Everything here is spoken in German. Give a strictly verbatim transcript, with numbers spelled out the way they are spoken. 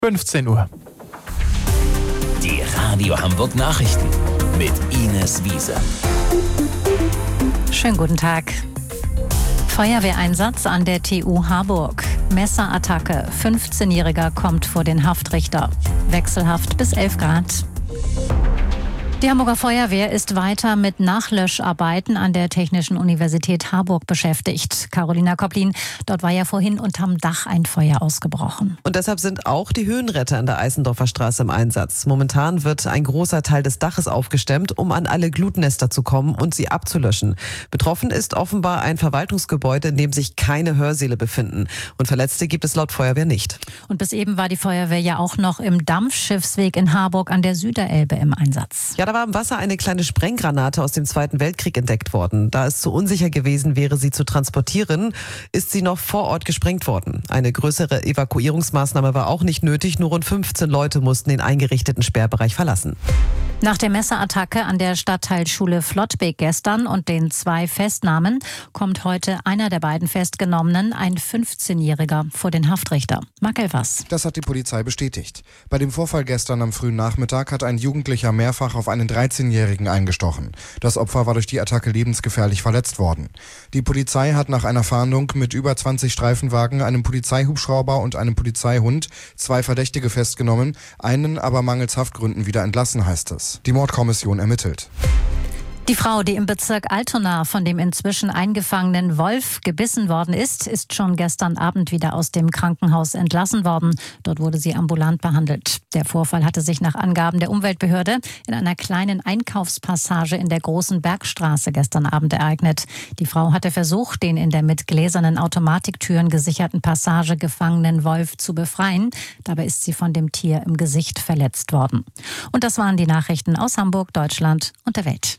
fünfzehn Uhr. Die Radio Hamburg Nachrichten mit Ines Wiese. Schönen guten Tag. Feuerwehreinsatz an der T U Harburg. Messerattacke. fünfzehnjähriger kommt vor den Haftrichter. Wechselhaft bis elf Grad. Die Hamburger Feuerwehr ist weiter mit Nachlöscharbeiten an der Technischen Universität Harburg beschäftigt. Carolina Kopplin, dort war ja vorhin unterm Dach ein Feuer ausgebrochen. Und deshalb sind auch die Höhenretter an der Eisendorfer Straße im Einsatz. Momentan wird ein großer Teil des Daches aufgestemmt, um an alle Glutnester zu kommen und sie abzulöschen. Betroffen ist offenbar ein Verwaltungsgebäude, in dem sich keine Hörsäle befinden. Und Verletzte gibt es laut Feuerwehr nicht. Und bis eben war die Feuerwehr ja auch noch im Dampfschiffsweg in Harburg an der Süderelbe im Einsatz. Ja, da war im Wasser eine kleine Sprenggranate aus dem Zweiten Weltkrieg entdeckt worden. Da es zu unsicher gewesen wäre, sie zu transportieren, ist sie noch vor Ort gesprengt worden. Eine größere Evakuierungsmaßnahme war auch nicht nötig. Nur rund fünfzehn Leute mussten den eingerichteten Sperrbereich verlassen. Nach der Messerattacke an der Stadtteilschule Flottbek gestern und den zwei Festnahmen kommt heute einer der beiden Festgenommenen, ein fünfzehnjähriger, vor den Haftrichter. Marc Elvers. Das hat die Polizei bestätigt. Bei dem Vorfall gestern am frühen Nachmittag hat ein Jugendlicher mehrfach auf einen dreizehnjährigen eingestochen. Das Opfer war durch die Attacke lebensgefährlich verletzt worden. Die Polizei hat nach einer Fahndung mit über zwanzig Streifenwagen, einem Polizeihubschrauber und einem Polizeihund zwei Verdächtige festgenommen, einen aber mangels Haftgründen wieder entlassen, heißt es. Die Mordkommission ermittelt. Die Frau, die im Bezirk Altona von dem inzwischen eingefangenen Wolf gebissen worden ist, ist schon gestern Abend wieder aus dem Krankenhaus entlassen worden. Dort wurde sie ambulant behandelt. Der Vorfall hatte sich nach Angaben der Umweltbehörde in einer kleinen Einkaufspassage in der Großen Bergstraße gestern Abend ereignet. Die Frau hatte versucht, den in der mit gläsernen Automatiktüren gesicherten Passage gefangenen Wolf zu befreien. Dabei ist sie von dem Tier im Gesicht verletzt worden. Und das waren die Nachrichten aus Hamburg, Deutschland und der Welt.